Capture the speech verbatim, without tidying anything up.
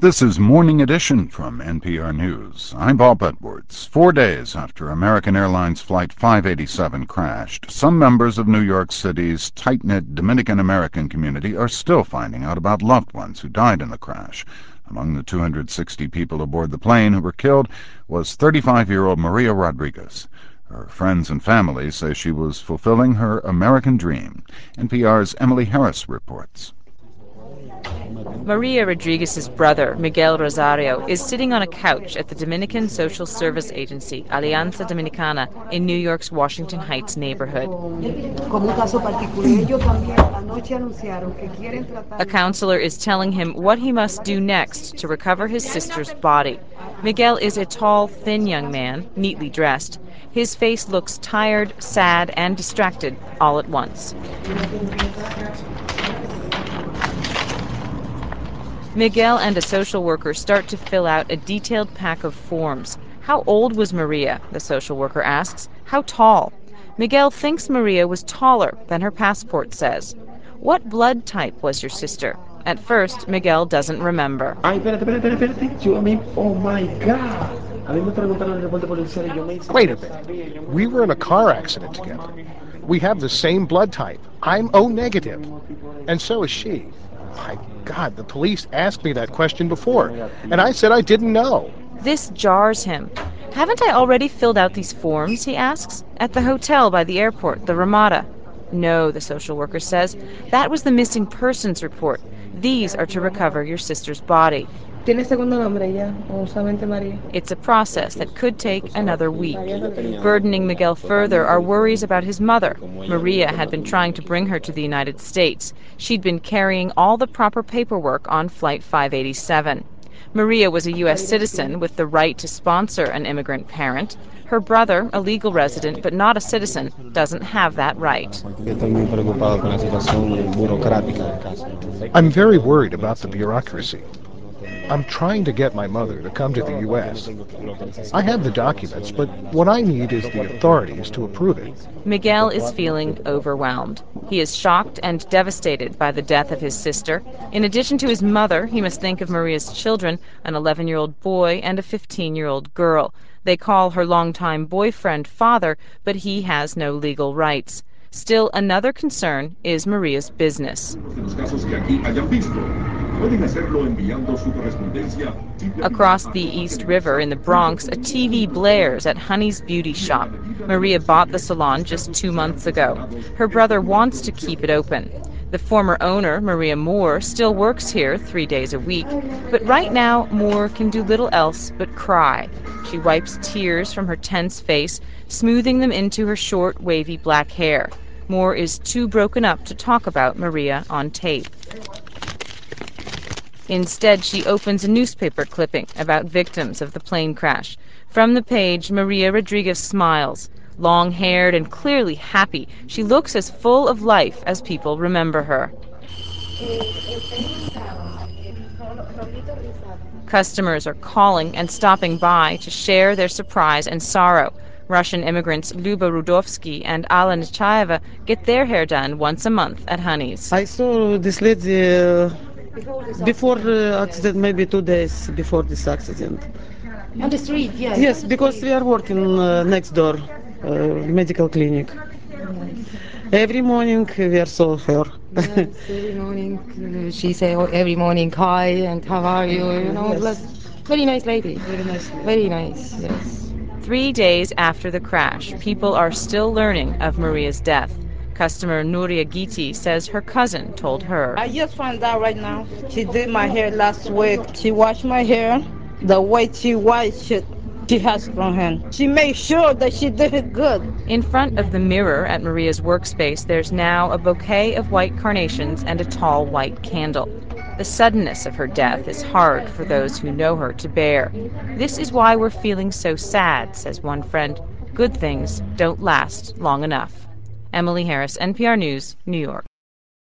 This is Morning Edition from N P R News. I'm Bob Edwards. Four days after American Airlines Flight five eighty-seven crashed, some members of New York City's tight-knit Dominican-American community are still finding out about loved ones who died in the crash. Among the two hundred sixty people aboard the plane who were killed was thirty-five-year-old Maria Rodriguez. Her friends and family say she was fulfilling her American dream. N P R's Emily Harris reports. Maria Rodriguez's brother, Miguel Rosario, is sitting on a couch at the Dominican Social Service Agency, Alianza Dominicana, in New York's Washington Heights neighborhood. A counselor is telling him what he must do next to recover his sister's body. Miguel is a tall, thin young man, neatly dressed. His face looks tired, sad, and distracted all at once. Miguel and a social worker start to fill out a detailed pack of forms. How old was Maria? The social worker asks. How tall? Miguel thinks Maria was taller than her passport says. What blood type was your sister? At first, Miguel doesn't remember. Ay, espérate, espérate, espérate. Yo, I mean, oh my God. Wait a minute. We were in a car accident together. We have the same blood type. I'm O negative. And so is she. My God, the police asked me that question before, and I said I didn't know. This jars him. Haven't I already filled out these forms, he asks, at the hotel by the airport, the Ramada? No, the social worker says. That was the missing persons report. These are to recover your sister's body. It's a process that could take another week. Burdening Miguel further are worries about his mother. Maria had been trying to bring her to the United States. She'd been carrying all the proper paperwork on Flight five eighty-seven. Maria was a U S citizen with the right to sponsor an immigrant parent. Her brother, a legal resident but not a citizen, doesn't have that right. I'm very worried about the bureaucracy. I'm trying to get my mother to come to the U S. I have the documents, but what I need is the authorities to approve it. Miguel is feeling overwhelmed. He is shocked and devastated by the death of his sister. In addition to his mother, he must think of Maria's children, an eleven-year-old boy and a fifteen-year-old girl. They call her longtime boyfriend father, but he has no legal rights. Still, another concern is Maria's business. Across the East River in the Bronx, a T V blares at Honey's Beauty Shop. Maria bought the salon just two months ago. Her brother wants to keep it open. The former owner, Maria Moore, still works here three days a week. But right now, Moore can do little else but cry. She wipes tears from her tense face, smoothing them into her short, wavy black hair. Moore is too broken up to talk about Maria on tape. Instead, she opens a newspaper clipping about victims of the plane crash. From the page, Maria Rodriguez smiles. Long-haired and clearly happy, she looks as full of life as people remember her. Customers are calling and stopping by to share their surprise and sorrow. Russian immigrants Luba Rudovsky and Alla Nechaeva get their hair done once a month at Honey's. I saw this lady uh, before the accident, maybe two days before this accident. On the street, yes. Yes, because we are working uh, next door, uh, medical clinic. Every morning we are saw her. Yes, every morning uh, she say oh, every morning hi and how are you? You know, yes. Very nice lady. Very nice. Lady. Very nice. Yes. Three days after the crash, people are still learning of Maria's death. Customer Nuria Giti says her cousin told her. I just found out right now. She did my hair last week. She washed my hair the way she washed it. She has from him. She made sure that she did it good. In front of the mirror at Maria's workspace, there's now a bouquet of white carnations and a tall white candle. The suddenness of her death is hard for those who know her to bear. This is why we're feeling so sad, says one friend. Good things don't last long enough. Emily Harris, N P R News, New York.